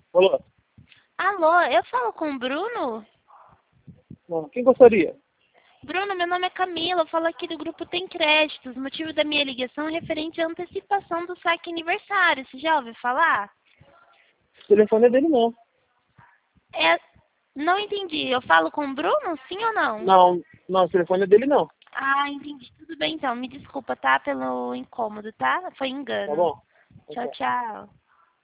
Alô? Alô, eu falo com o Bruno? Não, quem gostaria? Bruno, meu nome é Camila, eu falo aqui do grupo Tem Créditos. O motivo da minha ligação é referente à antecipação do saque aniversário. Você já ouviu falar? O telefone é dele não. É... Não entendi. Eu falo com o Bruno? Sim ou não? Não, o telefone é dele não. Ah, entendi. Tudo bem então. Me desculpa, tá? Pelo incômodo, tá? Foi Tá engano. bom? Tchau, tchau.